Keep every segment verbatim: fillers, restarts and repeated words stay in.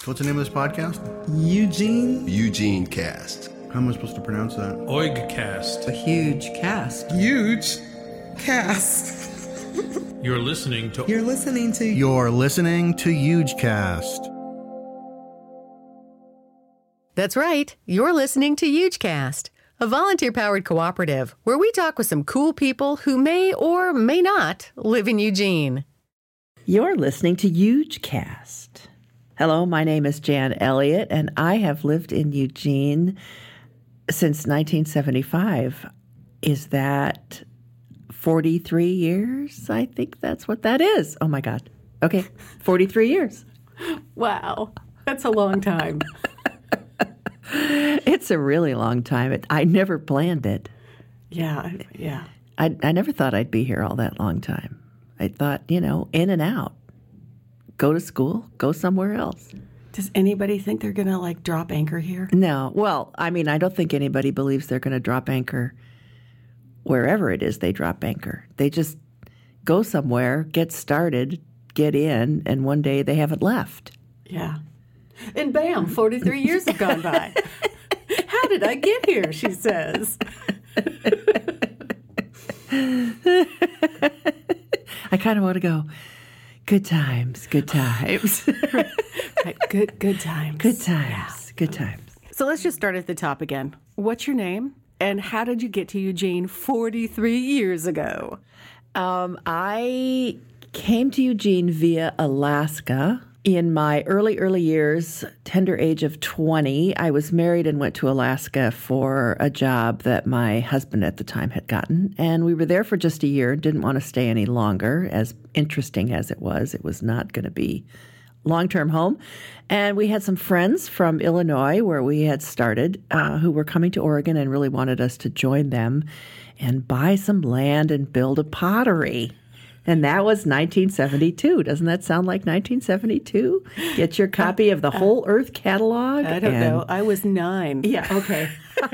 What's the name of this podcast? Eugene? Eugene Cast. How am I supposed to pronounce that? Oigcast. A huge cast. Huge cast. You're listening to... You're listening to... You're listening to Hugecast. That's right. You're listening to Hugecast, a volunteer-powered cooperative where we talk with some cool people who may or may not live in Eugene. You're listening to Hugecast. Hello, my name is Jan Elliott, and I have lived in Eugene since nineteen seventy-five. Is that forty-three years? I think that's what that is. Oh, my God. Okay, forty-three years. Wow. That's a long time. It's a really long time. It, I never planned it. Yeah, yeah. I, I never thought I'd be here all that long time. I thought, you know, in and out. Go to school, go somewhere else. Does anybody think they're going to, like, drop anchor here? No. Well, I mean, I don't think anybody believes they're going to drop anchor wherever it is they drop anchor. They just go somewhere, get started, get in, and one day they haven't left. Yeah. And bam, forty-three years have gone by. How did I get here, she says. I kind of want to go, good times, good times. Right, good, good times. Good times, Yeah. good times. So let's just start at the top again. What's your name? And how did you get to Eugene forty-three years ago? Um, I came to Eugene via Alaska. In my early, early years, tender age of twenty, I was married and went to Alaska for a job that my husband at the time had gotten. And we were there for just a year, didn't want to stay any longer. As interesting as it was, it was not going to be long-term home. And we had some friends from Illinois where we had started uh, who were coming to Oregon and really wanted us to join them and buy some land and build a pottery. And that was nineteen seventy-two. Doesn't that sound like nineteen seventy-two? Get your copy of the Whole Earth catalog. I don't and, know. I was nine. Yeah, okay.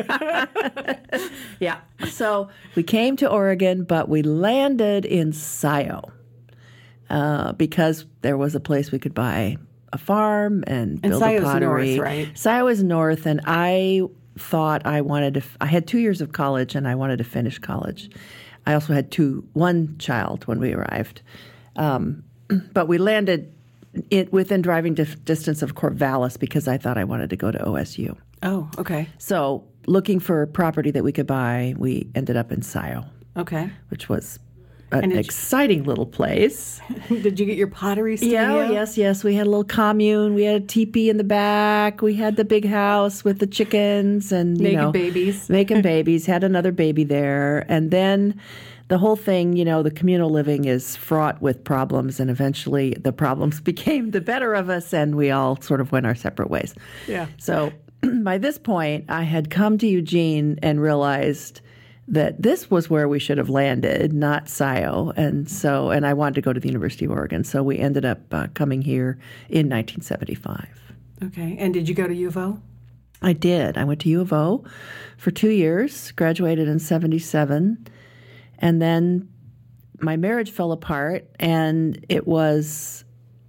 Yeah. So we came to Oregon, but we landed in Scio uh, because there was a place we could buy a farm and, And build Scio's a pottery. north, right? Scio is north, and I thought I wanted to, f- I had two years of college, and I wanted to finish college. I also had two, one child when we arrived. Um, but we landed it within driving dif- distance of Corvallis because I thought I wanted to go to O S U. Oh, okay. So looking for property that we could buy, we ended up in Scio, Okay. which was an And did you- exciting little place. Did you get your pottery studio? Yeah, oh, yes, yes. We had a little commune. We had a teepee in the back. We had the big house with the chickens and, you Making know, babies. making babies. Had another baby there. And then the whole thing, you know, the communal living is fraught with problems. And eventually the problems became the better of us and we all sort of went our separate ways. Yeah. So by this point, I had come to Eugene and realized that this was where we should have landed, not Scio. And so, and I wanted to go to the University of Oregon. So we ended up uh, coming here in nineteen seventy-five. Okay. And did you go to U of O? I did. I went to U of O for two years, graduated in seventy-seven. And then my marriage fell apart and it was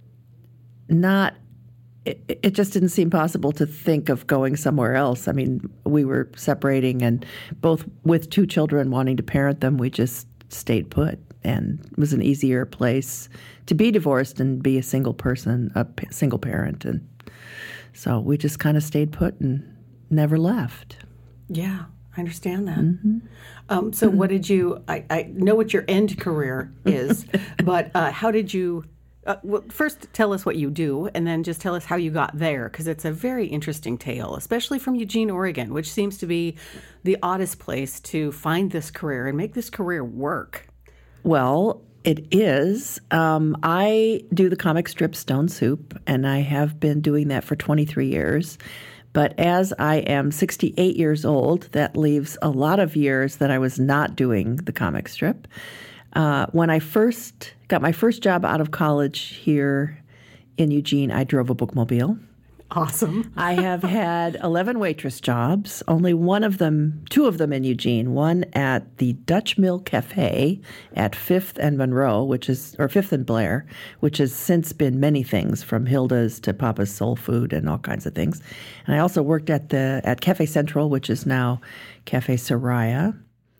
not It, it just didn't seem possible to think of going somewhere else. I mean, we were separating and both with two children wanting to parent them, we just stayed put. And it was an easier place to be divorced and be a single person, a p- single parent. And so we just kind of stayed put and never left. Yeah, I understand that. Mm-hmm. Um, so what did you, I, I know what your end career is, but uh, how did you, uh, well, first tell us what you do and then just tell us how you got there because it's a very interesting tale, especially from Eugene, Oregon, which seems to be the oddest place to find this career and make this career work. Well, it is. Um, I do the comic strip Stone Soup, and I have been doing that for twenty-three years. But as I am sixty-eight years old, that leaves a lot of years that I was not doing the comic strip. Uh, when I first got my first job out of college here in Eugene, I drove a bookmobile. Awesome. I have had eleven waitress jobs, only one of them, two of them in Eugene, one at the Dutch Mill Cafe at fifth and Monroe, which is, or fifth and Blair, which has since been many things, from Hilda's to Papa's Soul Food and all kinds of things. And I also worked at the at Cafe Central, which is now Cafe Soraya.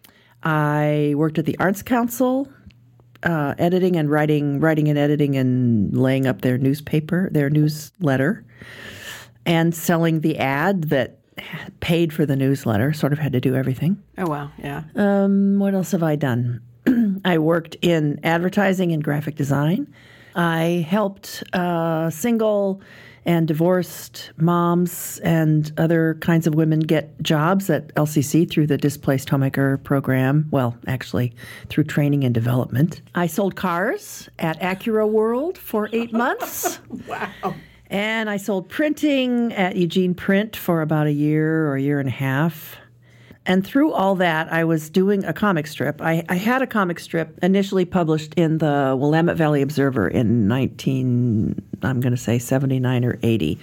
I worked at the Arts Council, uh, editing and writing, writing and editing and laying up their newspaper, their newsletter, and selling the ad that paid for the newsletter. Sort of had to do everything. Oh, wow. Yeah. Um, what else have I done? I worked in advertising and graphic design. I helped uh, single and divorced moms and other kinds of women get jobs at L C C through the Displaced Homemaker program. Well, actually, through training and development. I sold cars at Acura World for eight months. Wow. And I sold printing at Eugene Print for about a year or a year and a half. And through all that, I was doing a comic strip. I, I had a comic strip initially published in the Willamette Valley Observer in nineteen, I'm going to say seventy-nine or eighty.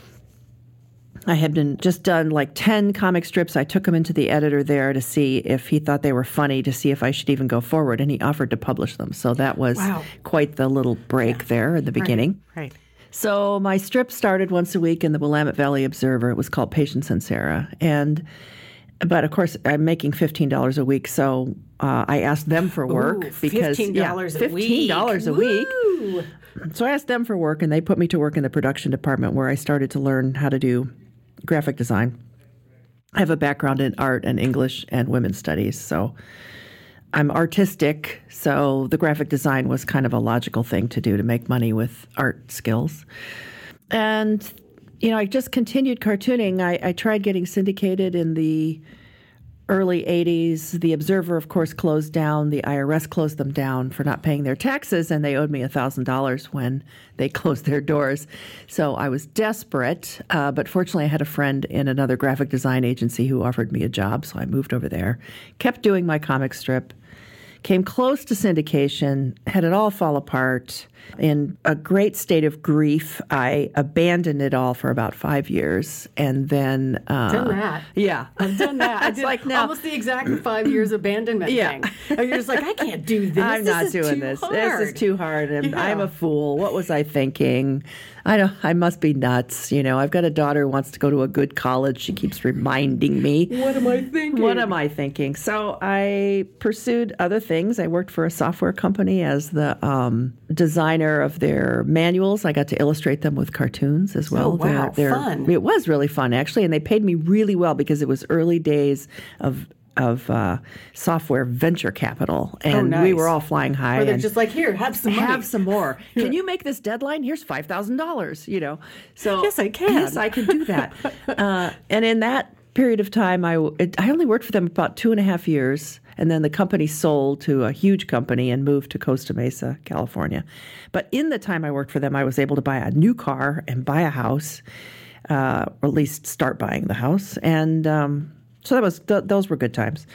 I had been just done like ten comic strips. I took them into the editor there to see if he thought they were funny, to see if I should even go forward, and he offered to publish them. So that was Wow. quite the little break yeah. there at the beginning. Right. right. So my strip started once a week in the Willamette Valley Observer. It was called Patience and Sarah. And But, of course, I'm making fifteen dollars a week, so uh, I asked them for work. Ooh, because fifteen dollars yeah, a week. fifteen dollars a week. Woo! So I asked them for work, and they put me to work in the production department where I started to learn how to do graphic design. I have a background in art and English and women's studies, so I'm artistic, so the graphic design was kind of a logical thing to do to make money with art skills. And you know, I just continued cartooning. I, I tried getting syndicated in the early eighties. The Observer, of course, closed down. The I R S closed them down for not paying their taxes, and they owed me one thousand dollars when they closed their doors. So I was desperate, uh, but fortunately I had a friend in another graphic design agency who offered me a job, so I moved over there, kept doing my comic strip, came close to syndication, had it all fall apart. In a great state of grief, I abandoned it all for about five years, and then uh, done that. Yeah, I've done that. I It's did like now- almost the exact five years abandonment Yeah. thing. And you're just like, I can't do this. I'm This not is doing too this. Hard. This is too hard, and Yeah. I'm a fool. What was I thinking? I don't. I must be nuts. You know, I've got a daughter who wants to go to a good college. She keeps reminding me. What am I thinking? What am I thinking? So I pursued other things. I worked for a software company as the um, designer of their manuals. I got to illustrate them with cartoons as well. Oh, wow. They're, they're, Fun. It was really fun, actually, and they paid me really well because it was early days of of uh, software venture capital, and nice. we were all flying high. Or they're and just like, here, have some money. have some more. Can you make this deadline? Here's five thousand dollars. You know, so Yes, I can. Yes, I can do that. uh, and in that period of time, I it, I only worked for them about two and a half years, and then the company sold to a huge company and moved to Costa Mesa, California. But in the time I worked for them, I was able to buy a new car and buy a house, uh, or at least start buying the house, and um, so that was th- those were good times.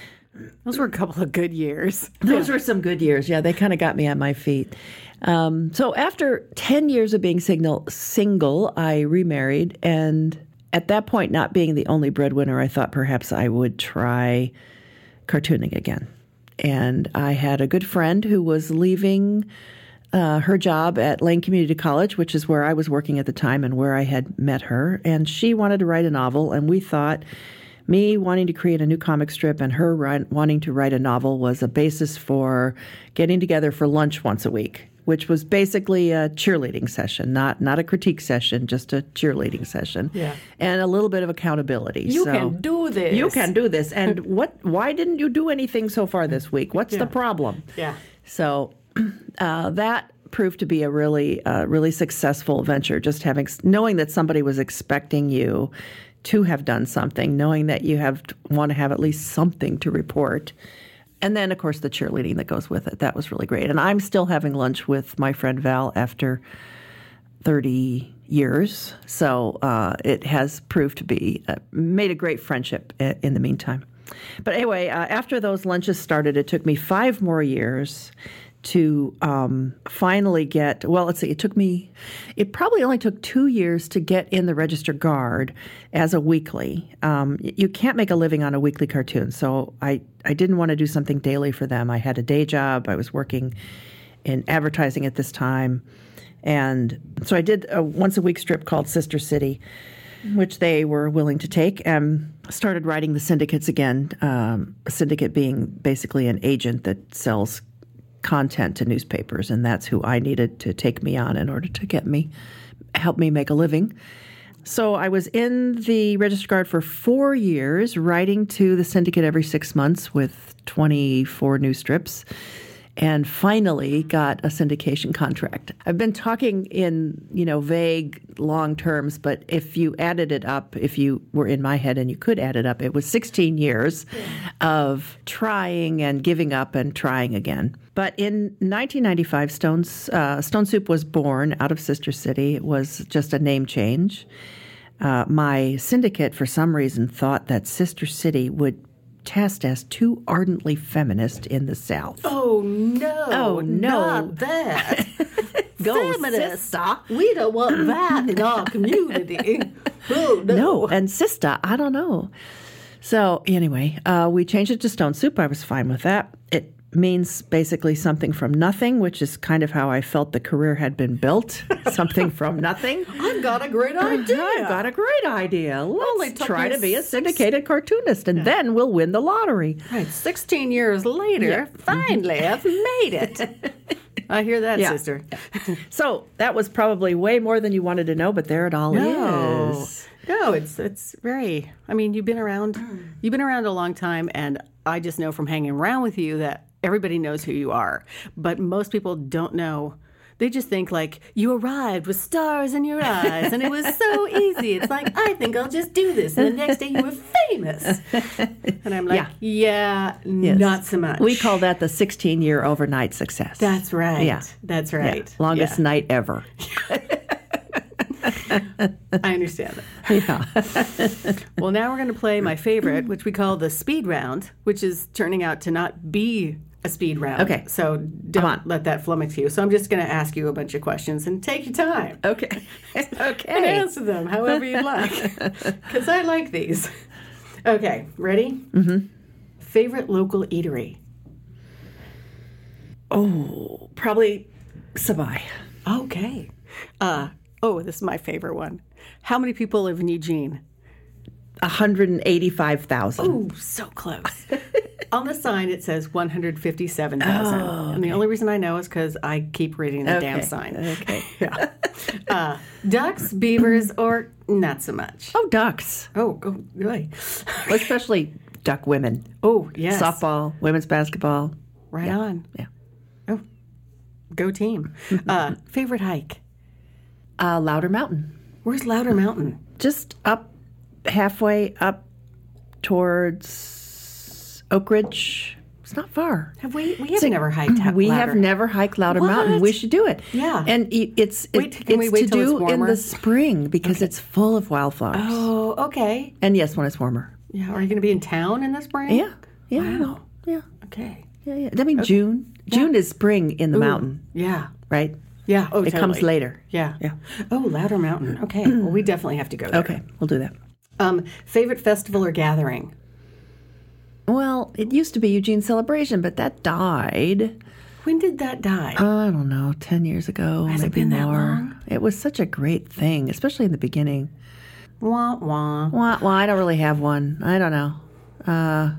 Those were a couple of good years. Those were some good years. Yeah, they kind of got me on my feet. Um, so after ten years of being signal, single, I remarried. And at that point, not being the only breadwinner, I thought perhaps I would try cartooning again. And I had a good friend who was leaving uh, her job at Lane Community College, which is where I was working at the time and where I had met her. And she wanted to write a novel, and we thought me wanting to create a new comic strip and her write, wanting to write a novel was a basis for getting together for lunch once a week, which was basically a cheerleading session, not not a critique session, just a cheerleading session, Yeah. and a little bit of accountability. You So, can do this. You can do this. And what? Why didn't you do anything so far this week? What's Yeah. the problem? Yeah. So uh, that proved to be a really, uh, really successful venture. Just having knowing that somebody was expecting you to have done something, knowing that you have want to have at least something to report. And then, of course, the cheerleading that goes with it. That was really great. And I'm still having lunch with my friend Val after thirty years. So uh, it has proved to be, uh, made a great friendship in the meantime. But anyway, uh, after those lunches started, it took me five more years to um, finally get, well, let's see, it took me, it probably only took two years to get in the Register Guard as a weekly. Um, you can't make a living on a weekly cartoon, so I, I didn't want to do something daily for them. I had a day job. I was working in advertising at this time. And so I did a once-a-week strip called Sister City, which they were willing to take, and started writing the syndicates again, um, a syndicate being basically an agent that sells content to newspapers, and that's who I needed to take me on in order to get me, help me make a living. So I was in the Register Guard for four years, writing to the syndicate every six months with twenty-four new strips, and finally got a syndication contract. I've been talking in, you know, vague, long terms, but if you added it up, if you were in my head and you could add it up, it was sixteen years of trying and giving up and trying again. But in nineteen ninety-five, Stone's, uh, Stone Soup was born out of Sister City. It was just a name change. Uh, my syndicate, for some reason, thought that Sister City would test as too ardently feminist in the South. Oh, no. Oh, no. Not that. Go, Feminist. sister. We don't want that in our community. Oh, no. No, and sister, I don't know. So anyway, uh, we changed it to Stone Soup. I was fine with that. It means basically something from nothing, which is kind of how I felt the career had been built. Something from nothing. I've got a great idea. I've got a great idea. Only Let's took try me to be a six- syndicated cartoonist, and then we'll win the lottery. Right, sixteen years later, finally, I've made it. I hear that, Yeah. sister. So that was probably way more than you wanted to know, but there it all No. is. No, it's it's very. I mean, you've been around. You've been around a long time, and I just know from hanging around with you that everybody knows who you are. But most people don't know. They just think like you arrived with stars in your eyes, and it was so easy. It's like, I think I'll just do this, and the next day you were famous. And I'm like, yeah, Yeah. Yes. not so much. We call that the sixteen-year overnight success. That's right. Yeah. That's Yeah. right. Longest Yeah. night ever. I understand that. Yeah. Well, now we're going to play my favorite, which we call the speed round, which is turning out to not be a speed round. Okay. So don't on. let that flummox you. So I'm just going to ask you a bunch of questions and take your time Okay. and Okay. answer them however you'd like. Because I like these. Okay. Ready? Mm-hmm. Favorite local eatery? Oh, probably Sabai. Okay. Uh, oh, this is my favorite one. How many people live in Eugene? one hundred eighty-five thousand. Ooh, so close. On the sign, it says one hundred fifty-seven thousand. Oh, And the only reason I know is because I keep reading the damn Okay. sign. Okay. Yeah. Uh, ducks, beavers, or not so much? Oh, ducks. Oh, go, go. Especially duck women. Oh, yes. Softball, women's basketball. Right Yeah. on. Yeah. Oh, go team. Uh, favorite hike? Uh, Louder Mountain. Where's Louder Mountain? Just up, halfway up towards Oak Ridge. It's not far. Have we? We have never hiked. Ha- We Louder. have never hiked Louder What? Mountain. We should do it. Yeah. And i- it's Wait, it- can we it's wait to till it's do in warmer? the spring because it's full of wildflowers. Oh, okay. And yes, when it's warmer. Yeah. Are you going to be in town in the spring? Yeah. Yeah. Wow. Yeah. Okay. Yeah. Yeah. I mean, June. June is spring in the mountain, Yeah. right? Yeah. Oh, It comes totally. later. Yeah. Yeah. Oh, Louder Mountain. Okay. Well, we definitely have to go there. Okay, we'll do that. Um, favorite festival or gathering? Well, it used to be Eugene Celebration, but that died. When did that die? I don't know, ten years ago, Has it maybe been that more. long? It was such a great thing, especially in the beginning. Wah wah. Well, well, I don't really have one. I don't know. Uh,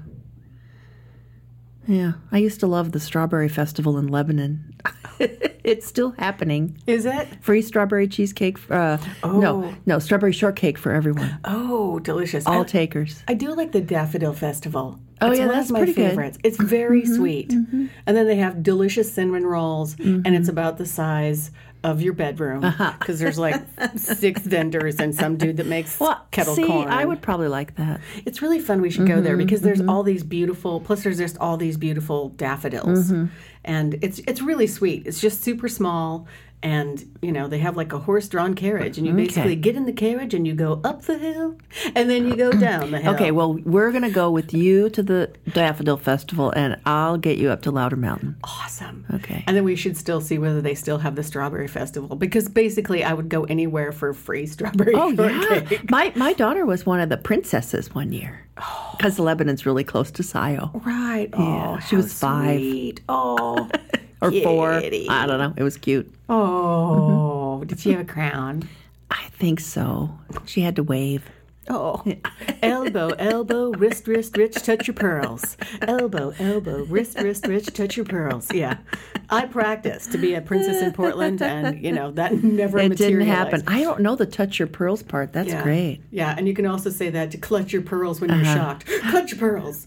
yeah, I used to love the Strawberry Festival in Lebanon. It's still happening. Is it? Free strawberry cheesecake. Uh, No, no, strawberry shortcake for everyone. Oh, delicious. All I, takers. I do like the Daffodil Festival. Oh, it's yeah, one that's of my pretty good. favorites. It's very sweet. And then they have delicious cinnamon rolls, and it's about the size of your bedroom because there's like six vendors and some dude that makes Well, kettle see, corn. I would probably like that. It's really fun. We should go there because there's all these beautiful. Plus, there's just all these beautiful daffodils, and it's it's really sweet. It's just super small, And, you know, they have like a horse-drawn carriage, and you basically get in the carriage and you go up the hill, and then you go down the hill. Okay, well, we're going to go with you to the Daffodil Festival, and I'll get you up to Louder Mountain. Awesome. Okay. And then we should still see whether they still have the Strawberry Festival, because basically I would go anywhere for free strawberry Oh, shortcake. yeah. My, my daughter was one of the princesses one year, because Lebanon's really close to Scio. Right. Oh, Yeah, she how was five. sweet. Oh. Or four. Kitty. I don't know. It was cute. Oh, did she have a crown? I think so. She had to wave. Oh, elbow, elbow, wrist, wrist, rich, touch your pearls. Elbow, elbow, wrist, wrist, rich, touch your pearls. Yeah, I practiced to be a princess in Portland, and you know that never It materialized. didn't happen. I don't know the touch your pearls part. That's Yeah. great. Yeah, and you can also say that to clutch your pearls when you're shocked. Clutch your pearls.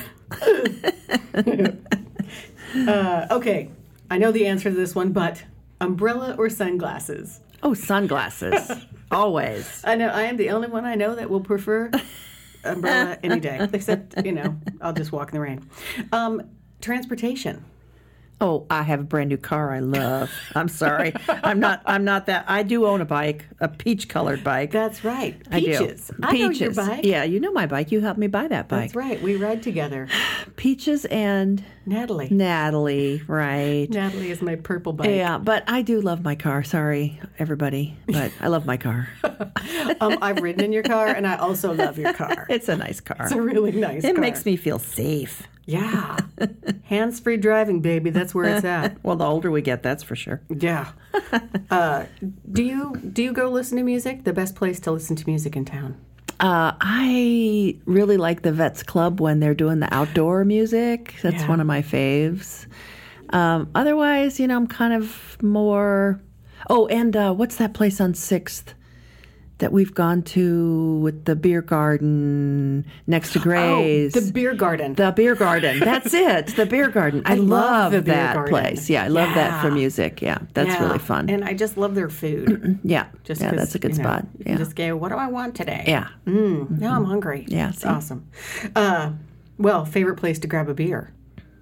uh, okay, I know the answer to this one, but umbrella or sunglasses? Oh, sunglasses. Always. I know I am the only one I know that will prefer umbrella any day. Except, you know, I'll just walk in the rain. Um, transportation. Oh, I have a brand new car I love. I'm sorry. I'm not I'm not that. I do own a bike, a peach colored bike. That's right. I do. Peaches. I know your Peaches. bike. Yeah, you know my bike. You helped me buy that bike. That's right. We ride together. Peaches and Natalie. Natalie, right. Natalie is my purple bike. Yeah, but I do love my car. Sorry, everybody, but I love my car. Um, I've ridden in your car, and I also love your car. It's a nice car. It's a really nice It car. makes me feel safe. Yeah. Hands-free driving, baby. That's where it's at. Well, the older we get, that's for sure. Yeah. Uh, do you do you go listen to music? The best place to listen to music in town? Uh, I really like the Vets Club when they're doing the outdoor music. That's Yeah. one of my faves. Um, otherwise, you know, I'm kind of more. Oh, and uh, what's that place on Sixth that we've gone to with the beer garden next to Gray's? Oh, the beer garden. The beer garden. That's it. The beer garden. I, I love love, the beer that garden. place. Yeah, I love that for Yeah. music. Yeah, that's Yeah. really fun. And I just love their food. yeah, Just yeah, 'cause, that's a good you know, spot. You Yeah, can just go, what do I want today? yeah. Mm, now I'm hungry. Yeah, It's see? awesome. Uh, well, favorite place to grab a beer?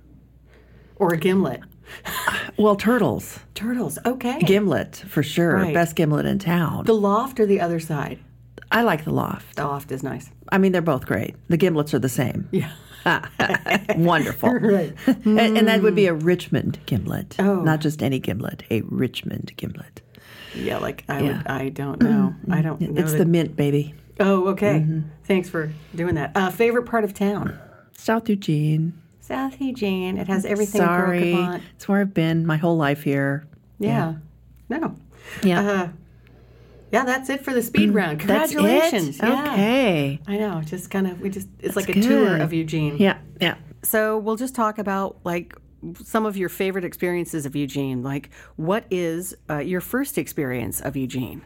Or a gimlet? Well, turtles. Turtles. Okay. Gimlet, for sure. Right. Best gimlet in town. The loft or the other side? I like the loft. The loft is nice. I mean, they're both great. The gimlets are the same. Yeah. Wonderful. Right. And, and that would be a Richmond gimlet. Oh. Not just any gimlet, a Richmond gimlet. Yeah, like I Yeah. would. I don't know. I don't know. It's that- the mint, baby. Oh, okay. Thanks for doing that. Uh, favorite part of town? South Eugene. South Eugene. It has everything Sorry. a girl could want. It's where I've been my whole life here. Yeah. No. Yeah. Uh, yeah, that's it for the speed round. That's Congratulations. it? Yeah. Okay. I know. Just kind of, we just, it's like a That's tour good. of Eugene. Yeah, yeah. So we'll just talk about like some of your favorite experiences of Eugene. Like, what is uh, your first experience of Eugene?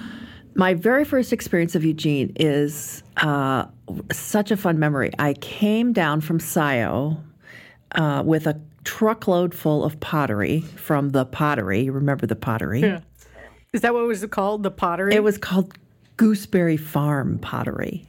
My very first experience of Eugene is uh, such a fun memory. I came down from Scio uh, with a truckload full of pottery from the pottery. Remember the pottery? Yeah. Is that what it was called? The pottery? It was called Gooseberry Farm Pottery.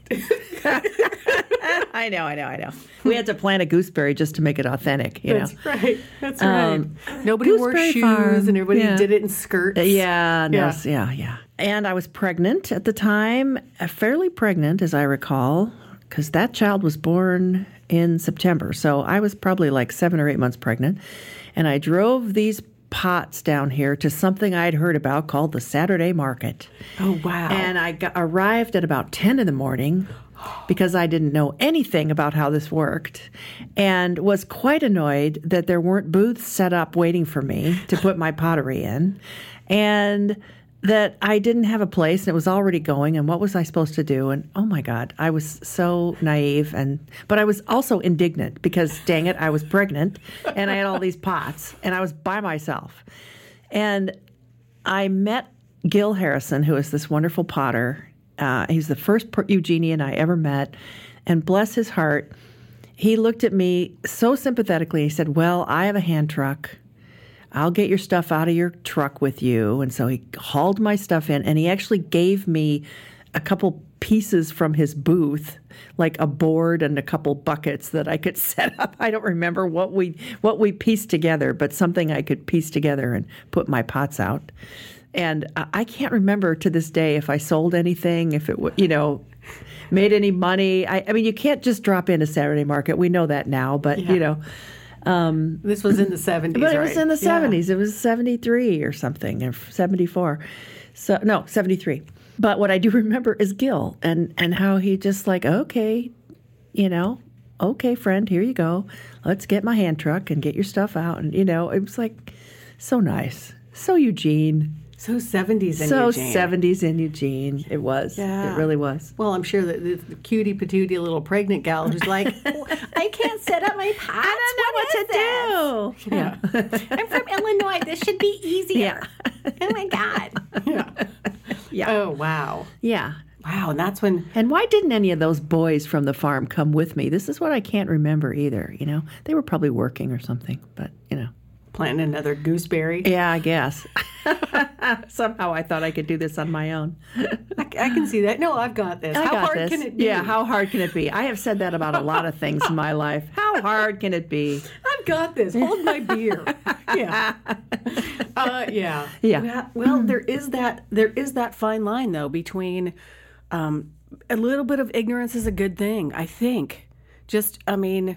I know, I know, I know. We had to plant a gooseberry just to make it authentic, you know. That's right. That's right. Um, Nobody wore Gooseberry shoes Farm, and everybody yeah. did it in skirts. Yeah, no, Yeah. yeah, yeah. And I was pregnant at the time, uh, fairly pregnant, as I recall, because that child was born in September. So I was probably like seven or eight months pregnant. And I drove these pots down here to something I'd heard about called the Saturday Market. Oh, wow. And I got, arrived at about ten in the morning because I didn't know anything about how this worked and was quite annoyed that there weren't booths set up waiting for me to put my pottery in and that I didn't have a place and it was already going and what was I supposed to do? And oh my God, I was so naive and but I was also indignant because dang it, I was pregnant and I had all these pots and I was by myself. And I met Gil Harrison, who is this wonderful potter. Uh, he's the first per- Eugenian I ever met. And bless his heart, he looked at me so sympathetically. He said, well, I have a hand truck. I'll get your stuff out of your truck with you. And so he hauled my stuff in, and he actually gave me a couple pieces from his booth, like a board and a couple buckets that I could set up. I don't remember what we what we pieced together, but something I could piece together and put my pots out. And uh, I can't remember to this day if I sold anything, if it w- you know made any money. I, I mean, you can't just drop in a Saturday market. We know that now, but Yeah. you know. Um, This was in the seventies, but it right? was in the Yeah. seventies. It was seventy-three or something, or seventy-four. So no, seventy-three. But what I do remember is Gil and, and how he just like, okay, you know, okay, friend, here you go. Let's get my hand truck and get your stuff out. And, you know, it was like so nice. So Eugene. So seventies in so Eugene. seventies in Eugene. It was. Yeah. It really was. Well, I'm sure that the, the cutie patootie little pregnant gal who's like, "Oh, I can't set up my pots. I don't know what, to do. Yeah. I'm from Illinois. This should be easier. Oh my God. Yeah. Yeah. Oh, wow. Yeah. Wow. And that's when, And why didn't any of those boys from the farm come with me? This is what I can't remember either, you know. They were probably working or something, but, you know. planting another gooseberry. Yeah, I guess. Somehow I thought I could do this on my own. I, I can see that. No, I've got this. I How got hard this. can it be? Yeah, how hard can it be? I have said that about a lot of things in my life. How hard can it be? I've got this. Hold my beer. Yeah. Uh, yeah. Yeah. Well, there is that. There is that fine line though between um, a little bit of ignorance is a good thing. I think. Just, I mean,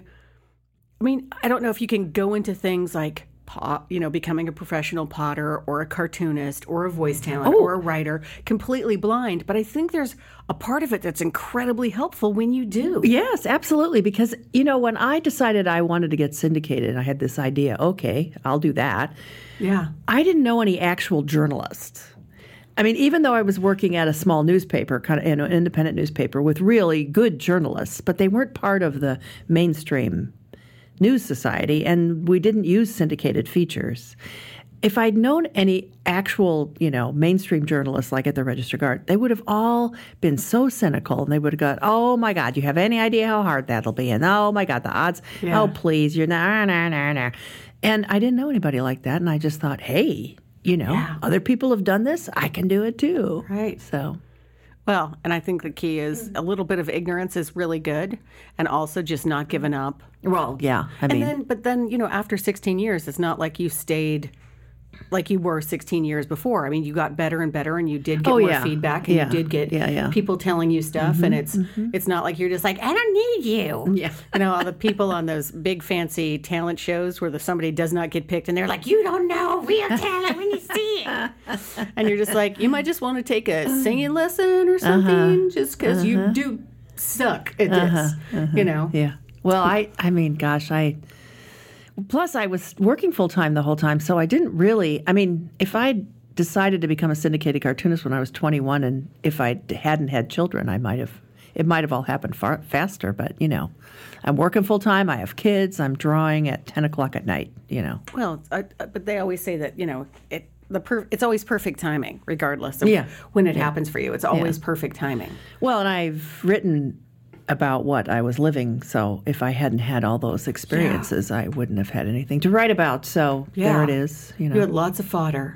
I mean, I don't know if you can go into things like, pot, you know, becoming a professional potter or a cartoonist or a voice talent Oh. or a writer completely blind. But I think there's a part of it that's incredibly helpful when you do. Yes, absolutely. Because, you know, when I decided I wanted to get syndicated, I had this idea, okay, I'll do that. Yeah. I didn't know any actual journalists. I mean, even though I was working at a small newspaper, kind of you know, an independent newspaper with really good journalists, but they weren't part of the mainstream news society, and we didn't use syndicated features. If I'd known any actual, you know, mainstream journalists like at the Register Guard, they would have all been so cynical, and they would have gone, "Oh my God, you have any idea how hard that'll be?" And "Oh my God, the odds! Yeah. Oh please, you're nah nah nah nah." And I didn't know anybody like that, and I just thought, hey, you know, Yeah. other people have done this, I can do it too. Right. So, Well, and I think the key is a little bit of ignorance is really good, and also just not giving up. well, yeah, I mean, And then, but then, you know, after sixteen years, it's not like you stayed like you were sixteen years before. I mean, you got better and better, and you did get Oh, more yeah. feedback, and Yeah. you did get Yeah, yeah. people telling you stuff, and it's it's not like you're just like, I don't need you. Yeah. You know, all the people on those big fancy talent shows where the somebody does not get picked, and they're like, you don't know real talent when you see it. And you're just like, you might just want to take a singing lesson or something, just because you do suck at this. You know. yeah. Well, I, I mean, gosh, I. Plus, I was working full time the whole time, so I didn't really. I mean, if I decided to become a syndicated cartoonist when I was twenty-one, and if I hadn't had children, I might have. It might have all happened far faster, but you know, I'm working full time. I have kids. I'm drawing at ten o'clock at night. You know. Well, it's, uh, uh, but they always say that, you know, it the per- it's always perfect timing, regardless of Yeah. when it happens for you. It's always perfect timing. Well, and I've written about what I was living, so if I hadn't had all those experiences, I wouldn't have had anything to write about. So there Yeah. it is. You know, You had lots of fodder.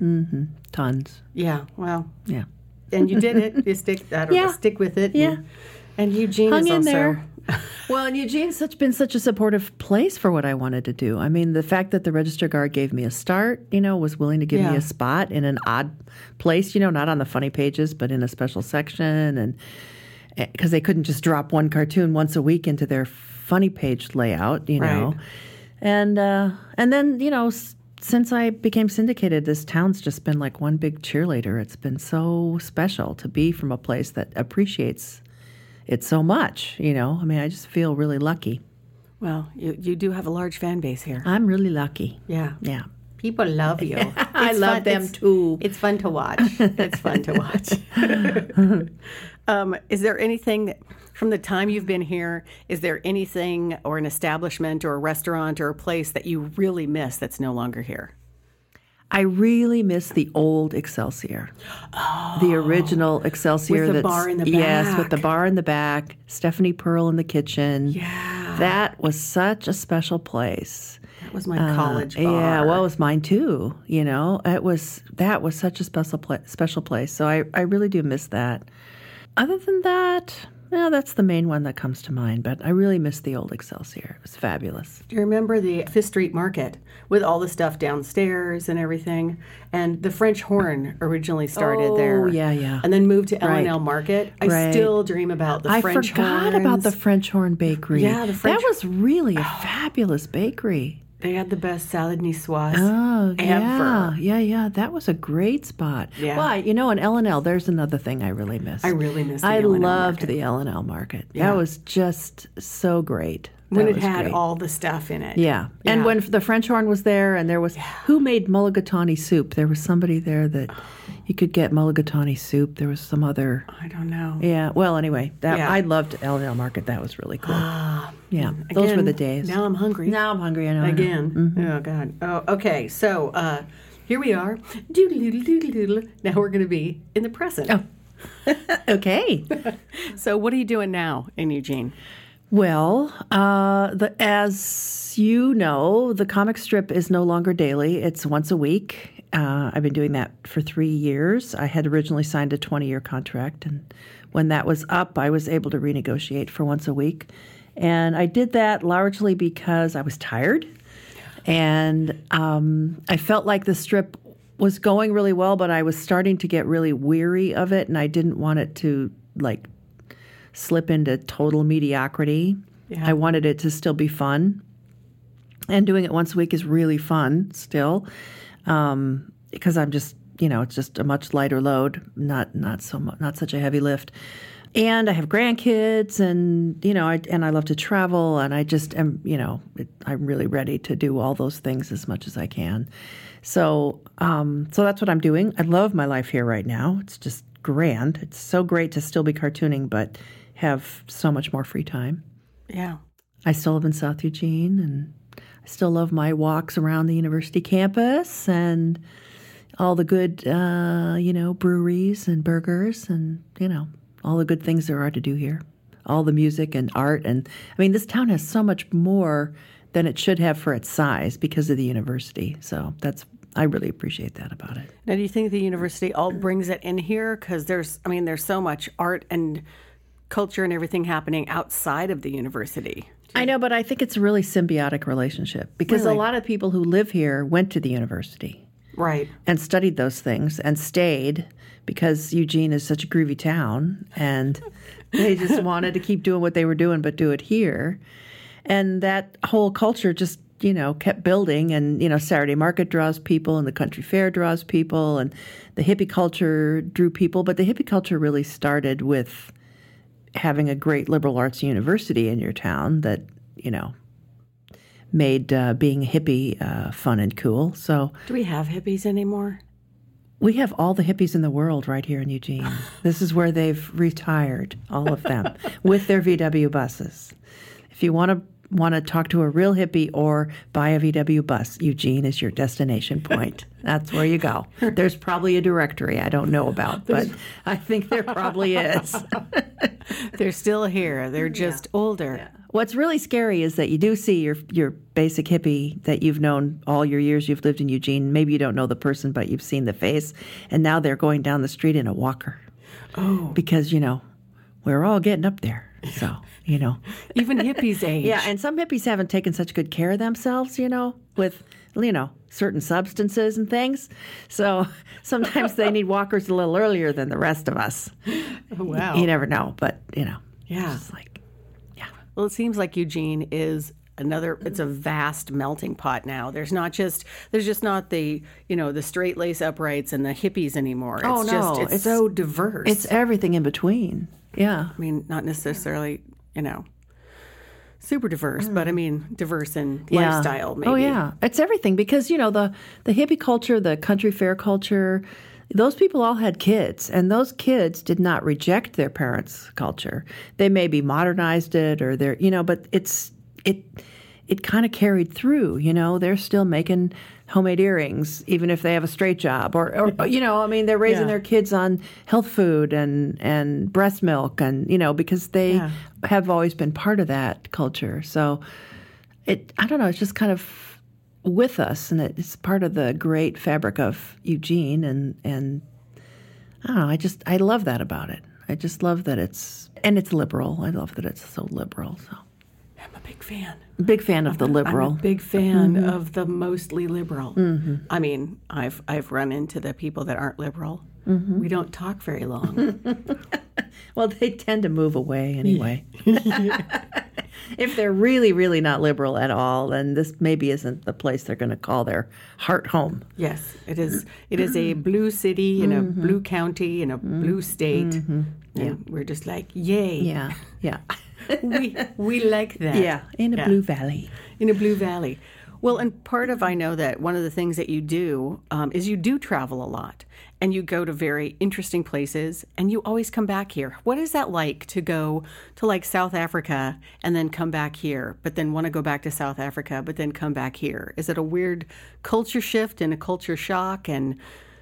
tons. Yeah, well, Yeah. and you did it. You stick, I don't know, Yeah. stick with it. Yeah. And, and Eugene Hung is in also. there. Well, and Eugene's such been such a supportive place for what I wanted to do. I mean, the fact that the Register Guard gave me a start, you know, was willing to give Yeah. me a spot in an odd place, you know, not on the funny pages, but in a special section, and because they couldn't just drop one cartoon once a week into their funny page layout, you know, Right. and uh, and then you know. S- Since I became syndicated, this town's just been like one big cheerleader. It's been so special to be from a place that appreciates it so much, you know. I mean, I just feel really lucky. Well, you, you do have a large fan base here. I'm really lucky. Yeah. Yeah. People love you. I It's love fun- them it's- too. It's fun to watch. It's fun to watch. um, is there anything that, from the time you've been here, is there anything or an establishment or a restaurant or a place that you really miss that's no longer here? I really miss the old Excelsior, the original Excelsior. With the that's, bar in the Yes, with the back. bar in the back. Stephanie Pearl in the kitchen. Yeah. That was such a special place. That was my college bar. Yeah, well, it was mine too. You know, it was that was such a special pla- special place. So I, I really do miss that. other than that, well, that's the main one that comes to mind. But I really miss the old Excelsior. It was fabulous. Do you remember the Fifth Street Market with all the stuff downstairs and everything? And the French Horn originally started Oh, there. yeah, yeah. And then moved to L and L Right. Market. I Right. still dream about the I French forgot Horns. about the French Horn Bakery. Yeah, the French- That was really a fabulous bakery. They had the best salad niçoise Oh, yeah. ever. Yeah, yeah. That was a great spot. Yeah. Well, you know, in L and L, there's another thing I really miss. I really miss the I L and L loved Market. the L and L Market. Yeah. That was just so great. When That it was had great. all the stuff in it. Yeah. And Yeah. when the French Horn was there and there was, who made mulligatawny soup? There was somebody there that you could get mulligatawny soup. There was some other, I don't know. yeah. Well, anyway, that Yeah. I loved L and L Market. That was really cool. Yeah. Those were Again, the days. Now I'm hungry. Now I'm hungry. I know. I know. Again. Oh, God. Oh, okay. So uh, here we are. Doodle, doodle, doodle, doodle. Now we're going to be in the present. Oh. Okay. So what are you doing now in Eugene? Well, uh, the, as you know, the comic strip is no longer daily. It's once a week. Uh, I've been doing that for three years. I had originally signed a twenty-year contract, and when that was up, I was able to renegotiate for once a week. And I did that largely because I was tired, and um, I felt like the strip was going really well, but I was starting to get really weary of it, and I didn't want it to, like, slip into total mediocrity. Yeah. I wanted it to still be fun. And doing it once a week is really fun still, um, because I'm just, you know, it's just a much lighter load, not not so much, not such a heavy lift. And I have grandkids, and you know, I, and I love to travel, and I just am, you know, it, I'm really ready to do all those things as much as I can. So, um, so that's what I'm doing. I love my life here right now. It's just grand. It's so great to still be cartooning, but have so much more free time. Yeah. I still live in South Eugene, and I still love my walks around the university campus and all the good, uh, you know, breweries and burgers and, you know, all the good things there are to do here. All the music and art. And, I mean, this town has so much more than it should have for its size because of the university. So that's, I really appreciate that about it. Now, do you think the university all brings it in here? Because there's, I mean, there's so much art and culture and everything happening outside of the university. I know, but I think it's a really symbiotic relationship because Really? a lot of people who live here went to the university Right. and studied those things and stayed because Eugene is such a groovy town and they just wanted to keep doing what they were doing but do it here. And that whole culture just, you know, kept building, and, you know, Saturday Market draws people and the country fair draws people and the hippie culture drew people, but the hippie culture really started with having a great liberal arts university in your town that, you know, made uh, being a hippie uh, fun and cool. So Do we have hippies anymore? we have all the hippies in the world right here in Eugene. This is where they've retired, all of them, with their V W buses. If you want to want to talk to a real hippie or buy a V W bus, Eugene is your destination point. That's where you go. There's probably a directory I don't know about, but I think there probably is. They're still here. They're just older. What's really scary is that you do see your your basic hippie that you've known all your years you've lived in Eugene. Maybe you don't know the person, but you've seen the face, and now they're going down the street in a walker. Oh, because you know we're all getting up there. So you know, Even hippies age. yeah. And some hippies haven't taken such good care of themselves, you know, with you know certain substances and things. So sometimes they need walkers a little earlier than the rest of us. Oh, wow. You never know, but you know, Yeah. it's like. Well, it seems like Eugene is another, it's a vast melting pot now. There's not just, there's just not the, you know, the straight lace uprights and the hippies anymore. It's Oh, just, no. it's, It's- so diverse. It's everything in between. Yeah. I mean, not necessarily, you know, super diverse, but I mean, diverse in Yeah. lifestyle, maybe. Oh, yeah. It's everything because, you know, the, the hippie culture, the country fair culture, those people all had kids, and those kids did not reject their parents' culture. They maybe modernized it or they're, you know, but it's, it, it kind of carried through, you know, they're still making homemade earrings, even if they have a straight job or, or you know, I mean, they're raising Yeah. their kids on health food and, and breast milk and, you know, because they Yeah. have always been part of that culture. So it, I don't know, it's just kind of with us, and it's part of the great fabric of Eugene, and, and I don't know, I just, I love that about it. I just love that it's, and it's liberal. I love that it's so liberal. So I'm a big fan. big fan of the liberal. I'm a big fan mm-hmm. of the mostly liberal. Mm-hmm. I mean, I've I've run into the people that aren't liberal. Mm-hmm. We don't talk very long. Well, they tend to move away anyway. If they're really, really not liberal at all, then this maybe isn't the place they're going to call their heart home. Yes, it is. It is a blue city in mm-hmm. a blue county in a mm-hmm. blue state. Mm-hmm. Yeah, and we're just like, yay! Yeah, yeah. we we like that. Yeah, in a yeah. blue valley. In a blue valley. Well, and part of I know that one of the things that you do um, is you do travel a lot, and you go to very interesting places, and you always come back here. What is that like to go to like South Africa and then come back here, but then want to go back to South Africa, but then come back here? Is it a weird culture shift and a culture shock? And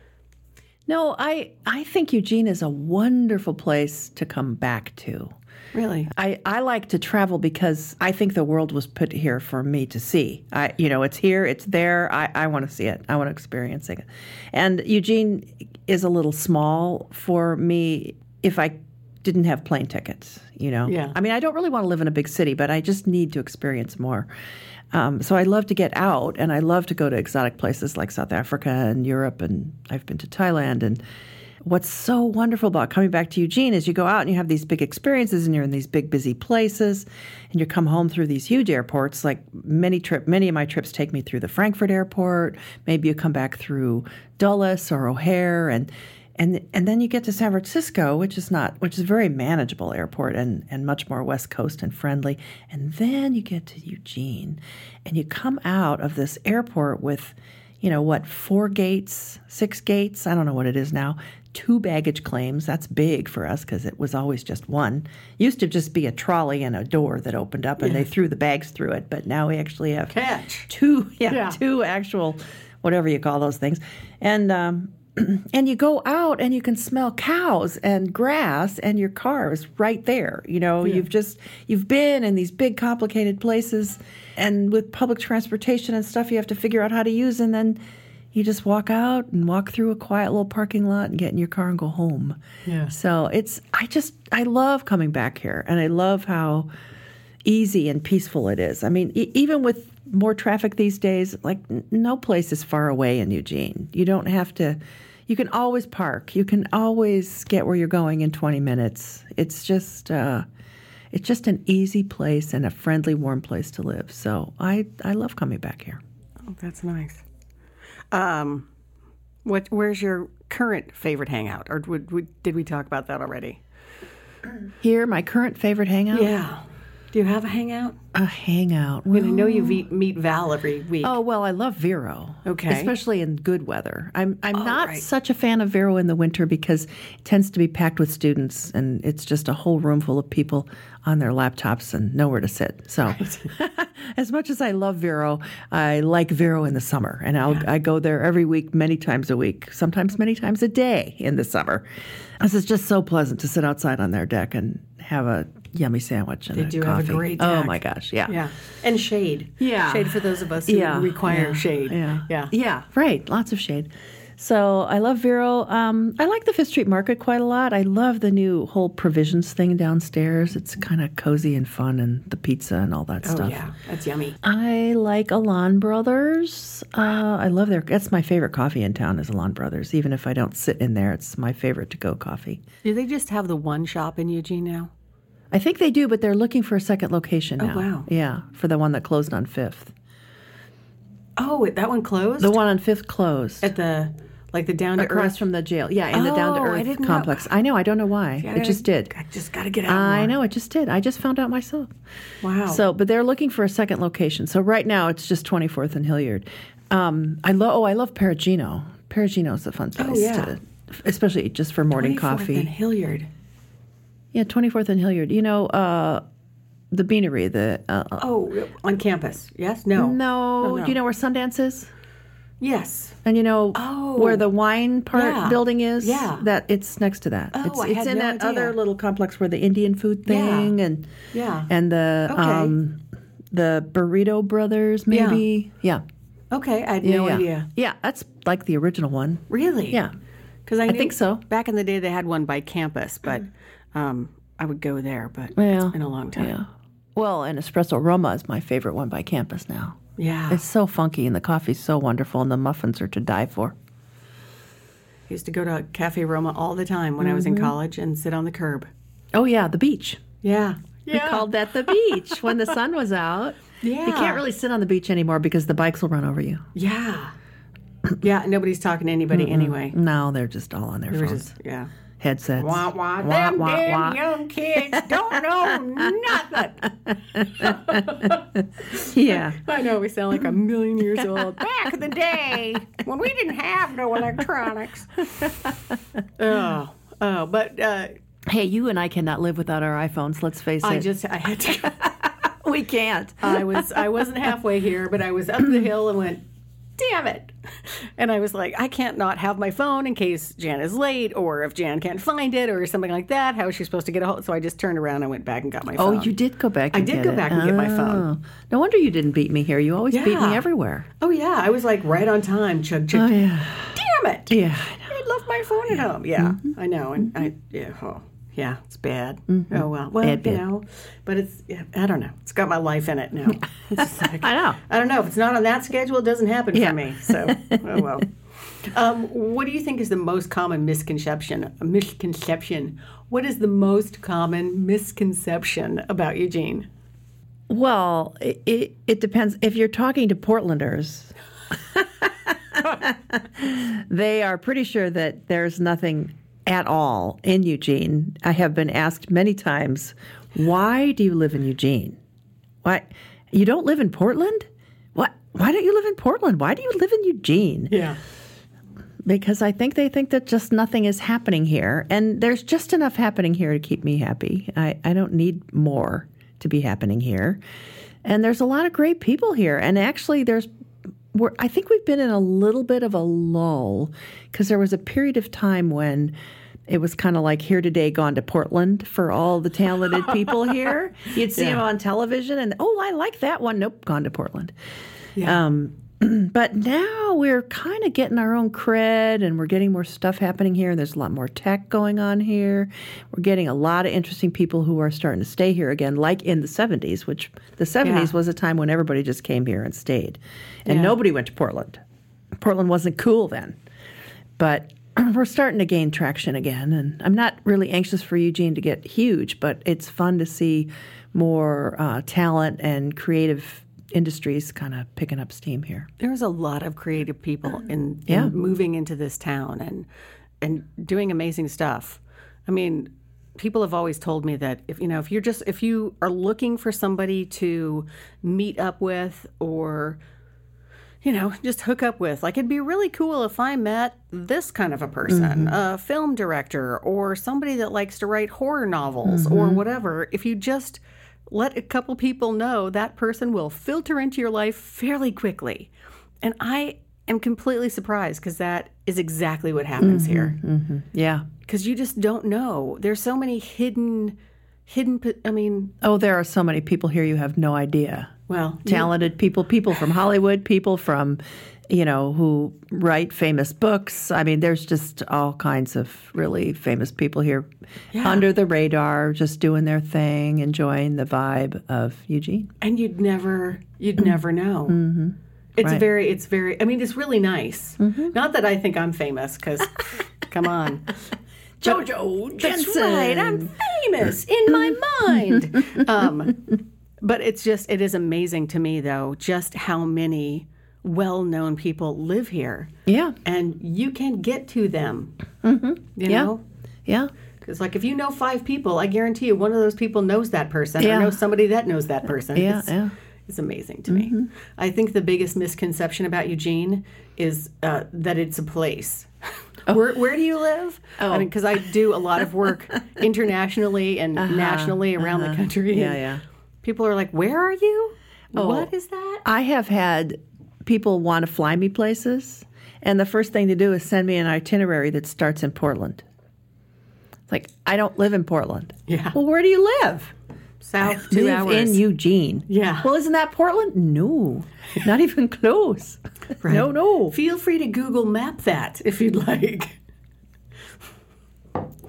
no, I I think Eugene is a wonderful place to come back to. Really? I, I like to travel because I think the world was put here for me to see. I, you know, it's here, it's there. I, I want to see it. I want to experience it. And Eugene is a little small for me if I didn't have plane tickets, you know. Yeah. I mean, I don't really want to live in a big city, but I just need to experience more. Um, so I love to get out, and I love to go to exotic places like South Africa and Europe, and I've been to Thailand. And what's so wonderful about coming back to Eugene is you go out and you have these big experiences and you're in these big busy places and you come home through these huge airports. Like many trip, many of my trips take me through the Frankfurt airport. Maybe you come back through Dulles or O'Hare, and and and then you get to San Francisco, which is not, which is a very manageable airport and and much more West Coast and friendly. And then you get to Eugene, and you come out of this airport with, you know what, four gates, six gates, I don't know what it is now, two baggage claims. That's big for us because it was always just one. Used to just be a trolley and a door that opened up and yeah. they threw the bags through it, but now we actually have Catch. two, yeah, yeah. two actual, whatever you call those things. And um, and you go out and you can smell cows and grass, and your car is right there. You know, yeah. you've just, you've been in these big complicated places, and with public transportation and stuff you have to figure out how to use, and then you just walk out and walk through a quiet little parking lot and get in your car and go home. Yeah. So it's, I just, I love coming back here, and I love how easy and peaceful it is. I mean, e- even with more traffic these days, like n- no place is far away in Eugene. You don't have to, you can always park. You can always get where you're going in twenty minutes. It's just, uh, it's just an easy place and a friendly, warm place to live. So I, I love coming back here. Oh, that's nice. Um, what? Where's your current favorite hangout, or would, would, did we talk about that already? Here, my current favorite hangout? Yeah. Do you have a hangout? A hangout. I mean, I know you meet, meet Val every week. Oh, well, I love Vero. Okay. Especially in good weather. I'm I'm oh, not right. such a fan of Vero in the winter because it tends to be packed with students, and it's just a whole room full of people on their laptops and nowhere to sit. So right. As much as I love Vero, I like Vero in the summer, and I'll, yeah. I go there every week, many times a week, sometimes many times a day in the summer. This is just so pleasant to sit outside on their deck and have a yummy sandwich and they a do coffee. Have a great oh deck. my gosh, yeah. Yeah. And shade. Yeah. Shade for those of us who yeah. require yeah. shade. Yeah. Yeah. Yeah, right. Lots of shade. So I love Vero. Um, I like the Fifth Street Market quite a lot. I love the new whole provisions thing downstairs. It's kind of cozy and fun, and the pizza and all that oh, stuff. Oh, yeah. That's yummy. I like Alon Brothers. Uh, I love their, that's my favorite coffee in town is Alon Brothers. Even if I don't sit in there, it's my favorite to-go coffee. Do they just have the one shop in Eugene now? I think they do, but they're looking for a second location now. Oh, wow. Yeah, for the one that closed on Fifth. Oh, that one closed? The one on Fifth closed. At the, like the down to earth? Across from the jail. Yeah, in oh, the down to I earth didn't complex. Know. I know, I don't know why. Gotta, it just did. I just got to get out I more. know, it just did. I just found out myself. Wow. So, but they're looking for a second location. So right now it's just twenty-fourth and Hilliard. Um, I love, oh, I love Perugino. Perugino's a fun place oh, yeah. to, especially just for morning coffee. twenty-fourth and Hilliard. Yeah, twenty-fourth and Hilliard. You know, uh, the Beanery, the... Uh, oh, on campus. Yes? No. No. no, no. Do you know where Sundance is? Yes. And you know oh, where the wine part yeah. building is? Yeah. That it's next to that. Oh, it's I it's had in no that idea. other little complex where the Indian food thing yeah. and yeah. and the okay. um the Burrito Brothers maybe. Yeah. yeah. Okay, I had yeah, no yeah. idea. Yeah, that's like the original one. Really? Yeah. Because I, I think so. Back in the day, they had one by campus, but um, I would go there, but Yeah. it's been a long time. Yeah. Well, and Espresso Roma is my favorite one by campus now. Yeah. It's so funky, and the coffee's so wonderful, and the muffins are to die for. I used to go to Cafe Roma all the time when I was in Mm-hmm. college and sit on the curb. Oh, yeah, the beach. Yeah. We called that the beach when the sun was out. Yeah. You can't really sit on the beach anymore because the bikes will run over you. Yeah. Yeah, nobody's talking to anybody anyway. No, they're just all on their They were phones. just, yeah. Headsets. Wah, wah, Wah, them wah, damn wah. young kids don't know nothing. Yeah. I know, we sound like a million years old. Back in the day, when we didn't have no electronics. Oh, oh, but uh, Hey, you and I cannot live without our iPhones, let's face I it. just, I had to, we can't. I was, I wasn't halfway here, but I was up the hill and went, damn it. And I was like, I can't not have my phone in case Jan is late or if Jan can't find it or something like that. How is she supposed to get a hold? So I just turned around and went back and got my Oh, phone. you did go back I and did get go it. back and get my Oh. phone. No wonder you didn't beat me here. You always beat Yeah. me everywhere. Oh, yeah. I was like right on time. Chug, chug. Oh, yeah. Damn it. Yeah, I know. I left my phone at home. Yeah, I know. And I, yeah, oh, yeah, it's bad. Oh, well. Well, Bad, you bad. know, but it's, yeah, I don't know. It's got my life in it now. It's just like, I know. I don't know. If it's not on that schedule, it doesn't happen Yeah. for me. So, oh, well. Um, what do you think is the most common misconception? Misconception. What is the most common misconception about Eugene? Well, it, it, it depends. If you're talking to Portlanders, they are pretty sure that there's nothing at all in Eugene. I have been asked many times, why do you live in Eugene? Why? You don't live in Portland? What? Why don't you live in Portland? Why do you live in Eugene? Yeah. Because I think they think that just nothing is happening here. And there's just enough happening here to keep me happy. I, I don't need more to be happening here. And there's a lot of great people here. And actually, there's, we're, I think we've been in a little bit of a lull because there was a period of time when it was kind of like here today, gone to Portland for all the talented people here. You'd see Yeah. them on television and, oh, I like that one. Nope, gone to Portland. Yeah. Um, but now we're kind of getting our own cred and we're getting more stuff happening here. There's a lot more tech going on here. We're getting a lot of interesting people who are starting to stay here again, like in the seventies, which the seventies Yeah. was a time when everybody just came here and stayed. And Yeah. nobody went to Portland. Portland wasn't cool then. But we're starting to gain traction again. And I'm not really anxious for Eugene to get huge, but it's fun to see more uh, talent and creative industries kind of picking up steam here. There's a lot of creative people in, in Yeah. moving into this town and and doing amazing stuff. I mean, people have always told me that if you know if you're just if you are looking for somebody to meet up with or you know just hook up with, like it'd be really cool if I met this kind of a person, a film director or somebody that likes to write horror novels or whatever. If you just let a couple people know, that person will filter into your life fairly quickly. And I am completely surprised because that is exactly what happens here. Yeah. Because you just don't know. There's so many hidden, hidden, po- I mean, Oh, there are so many people here you have no idea. well, you- Talented people, people from Hollywood, people from, you know, who write famous books. I mean, there's just all kinds of really famous people here Yeah. under the radar, just doing their thing, enjoying the vibe of Eugene. and you'd never, you'd never know. Mm-hmm. It's Right. very, it's very, I mean, it's really nice. Not that I think I'm famous because, come on. Jojo That's Jensen. right. I'm famous in my mind. Um, but it's just, it is amazing to me, though, just how many well-known people live here. Yeah. And you can get to them. Mm-hmm. You Yeah. know? Yeah. Because, like, if you know five people, I guarantee you one of those people knows that person Yeah. or knows somebody that knows that person. Yeah, It's, yeah. it's amazing to me. I think the biggest misconception about Eugene is uh, that it's a place. Where, where do you live? Oh. I mean, because I do a lot of work internationally and nationally around the country. Yeah, and yeah. People are like, where are you? Oh. What is that? I have had people want to fly me places, and the first thing to do is send me an itinerary that starts in Portland. It's like, I don't live in Portland. Yeah. Well, where do you live? South, two live hours. in Eugene. Yeah. Well, isn't that Portland? No, not even close. Right. No, no. Feel free to Google Map that if you'd like.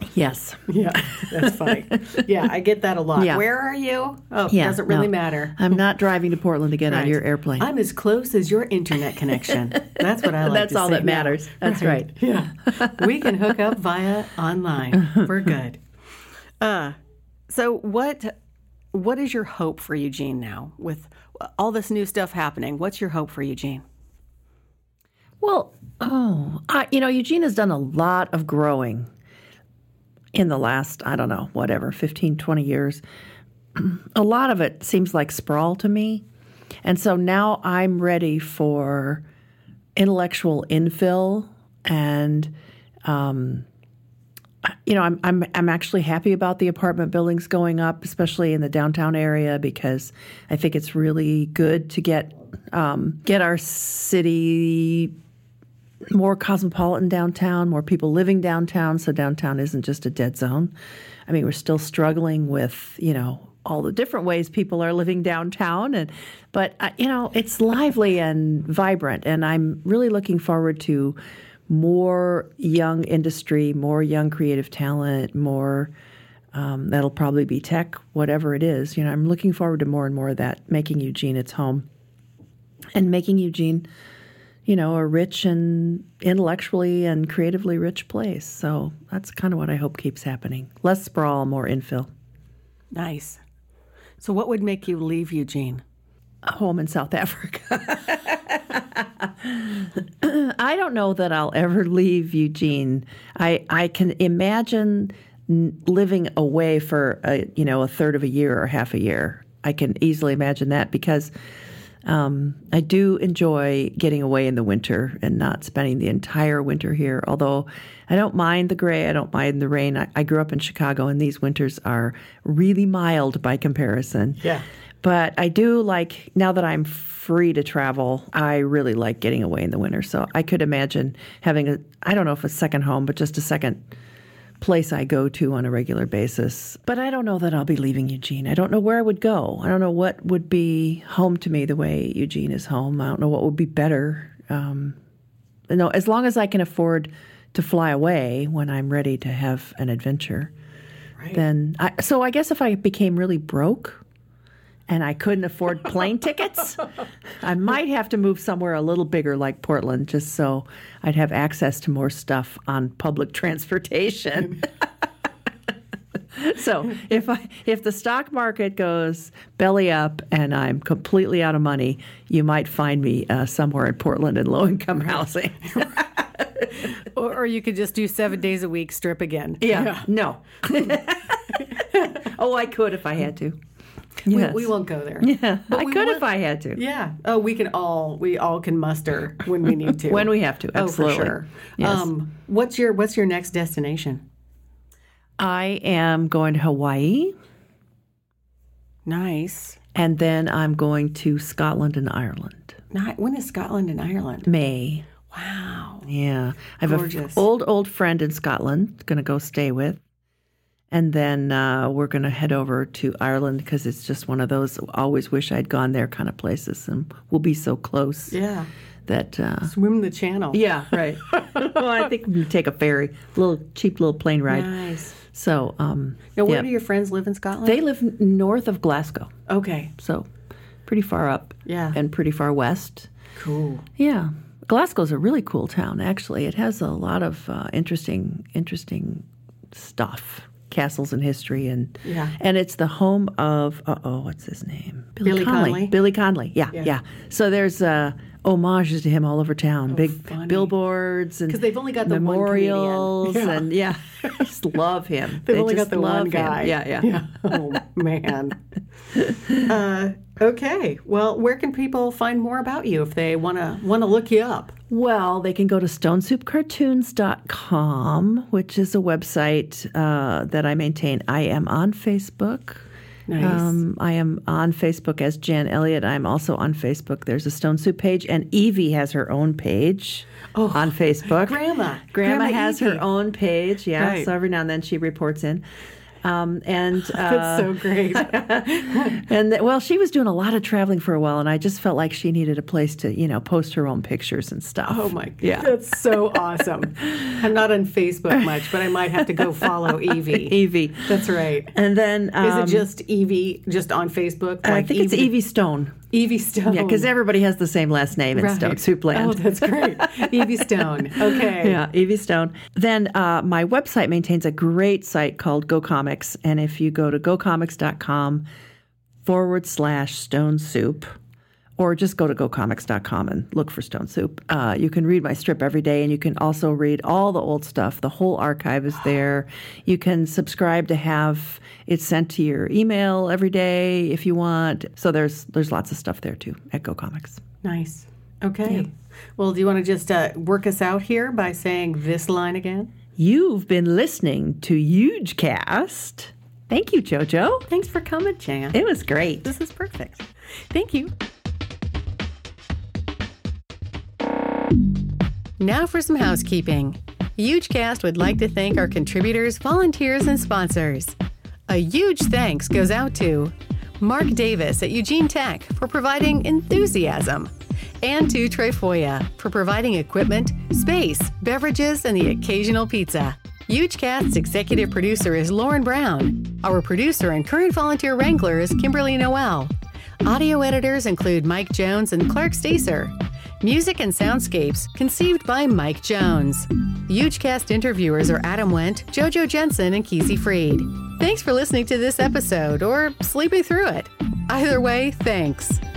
Yes. Yeah, that's funny. Yeah, I get that a lot. Yeah. Where are you? Oh, Yeah, doesn't really no. matter. I'm not driving to Portland again on Right. your airplane. I'm as close as your internet connection. That's what I like That's to all say that now. matters. That's right. Yeah. We can hook up via online. We're good. Uh, so what what is your hope for Eugene now with all this new stuff happening? What's your hope for Eugene? Well, oh, I, you know, Eugene has done a lot of growing in the last, I don't know, whatever, fifteen, twenty years. A lot of it seems like sprawl to me. And so now I'm ready for intellectual infill and, um, you know, I'm, I'm, I'm actually happy about the apartment buildings going up, especially in the downtown area, because I think it's really good to get, um, get our city more cosmopolitan downtown, more people living downtown, so downtown isn't just a dead zone. I mean, we're still struggling with, you know, all the different ways people are living downtown, and but uh, you know, it's lively and vibrant, and I'm really looking forward to more young industry, more young creative talent, more um, that'll probably be tech, whatever it is. You know, I'm looking forward to more and more of that, making Eugene its home, and making Eugene, you know, a rich and intellectually and creatively rich place. So that's kind of what I hope keeps happening. Less sprawl, more infill. Nice. So what would make you leave Eugene? A home in South Africa. I don't know that I'll ever leave Eugene. I, I can imagine living away for, a, you know, a third of a year or half a year. I can easily imagine that because Um, I do enjoy getting away in the winter and not spending the entire winter here, although I don't mind the gray, I don't mind the rain. I, I grew up in Chicago, and these winters are really mild by comparison. Yeah. But I do like, now that I'm free to travel, I really like getting away in the winter. So I could imagine having a, I don't know if a second home, but just a second place I go to on a regular basis. But I don't know that I'll be leaving Eugene. I don't know where I would go. I don't know what would be home to me the way Eugene is home. I don't know what would be better. Um, you know, as long as I can afford to fly away when I'm ready to have an adventure, Right. then I, so I guess if I became really broke and I couldn't afford plane tickets, I might have to move somewhere a little bigger like Portland, just so I'd have access to more stuff on public transportation. So if I if the stock market goes belly up and I'm completely out of money, you might find me uh, somewhere in Portland in low-income housing. Or, or you could just do seven days a week, strip again. Yeah, no. Oh, I could if I had to. We, Yes. we won't go there. Yeah, But I we could want- if I had to. Yeah. Oh, we can all we all can muster when we need to. When we have to, absolutely. Oh, for sure. Yes. Um, what's your what's your next destination? I am going to Hawaii, Nice. and then I'm going to Scotland and Ireland. Not, when is Scotland and Ireland? May. Wow. Yeah. I have Gorgeous. an old, old friend in Scotland, going to go stay with. And then uh, we're going to head over to Ireland because it's just one of those always wish I'd gone there kind of places. And we'll be so close Yeah. that... Uh, Swim the channel. yeah, right. Well, I think we can take a ferry, a little cheap little plane ride. Nice. So, um, Now, where yeah. do your friends live in Scotland? They live n- north of Glasgow, Okay. so pretty far up. Yeah. And pretty far west. Cool. Yeah. Glasgow's a really cool town, actually. It has a lot of uh, interesting, interesting stuff, castles and history, and Yeah. and it's the home of uh oh, what's his name? Billy Connolly? Billy Connolly. Yeah, Yeah. yeah. So there's uh, homages to him all over town, big funny. billboards and 'Cause they've only got the one memorials, comedian. Yeah. and yeah, I just love him. They've They only just got the love one him. guy. Yeah, yeah. Oh, man. Uh, okay. Well, where can people find more about you if they want to want to look you up? Well, they can go to stone soup cartoons dot com, which is a website uh, that I maintain. I am on Facebook. Nice. Um, I am on Facebook as Jan Elliott. I'm also on Facebook. There's a Stone Soup page, and Evie has her own page on Facebook. Grandma. Grandma, Grandma has Evie. her own page, yeah. Right. So every now and then she reports in. Um, and uh, That's so great. and th- well, she was doing a lot of traveling for a while, and I just felt like she needed a place to, you know, post her own pictures and stuff. Oh my God. Yeah. That's so awesome. I'm not on Facebook much, but I might have to go follow Evie. Evie. That's right. And then um, Is it just Evie, just on Facebook? I think it's Evie Stone. Evie Stone. Yeah, because everybody has the same last name in Right. Stone Soup Land. Oh, that's great. Evie Stone. Okay. Yeah, Evie Stone. Then uh, my website maintains a great site called Go Comics. And if you go to gocomics.com forward slash Stone Soup, or just go to go comics dot com and look for Stone Soup, uh, you can read my strip every day. And you can also read all the old stuff. The whole archive is there. You can subscribe to have it sent to your email every day if you want. So there's there's lots of stuff there, too, at Go Comics. Nice. Okay. Well, do you want to just uh, work us out here by saying this line again? You've been listening to Huge Cast. Thank you, JoJo. Thanks for coming, Jan. It was great. This is perfect. Thank you. Now for some housekeeping. HugeCast would like to thank our contributors, volunteers, and sponsors. A huge thanks goes out to Mark Davis at Eugene Tech for providing enthusiasm, and to Trefoya for providing equipment, space, beverages, and the occasional pizza. HugeCast's executive producer is Lauren Brown. Our producer and current volunteer wrangler is Kimberly Noel. Audio editors include Mike Jones and Clark Stacer. Music and soundscapes conceived by Mike Jones. HugeCast interviewers are Adam Wendt, JoJo Jensen, and Kesey Freed. Thanks for listening to this episode or sleeping through it. Either way, thanks.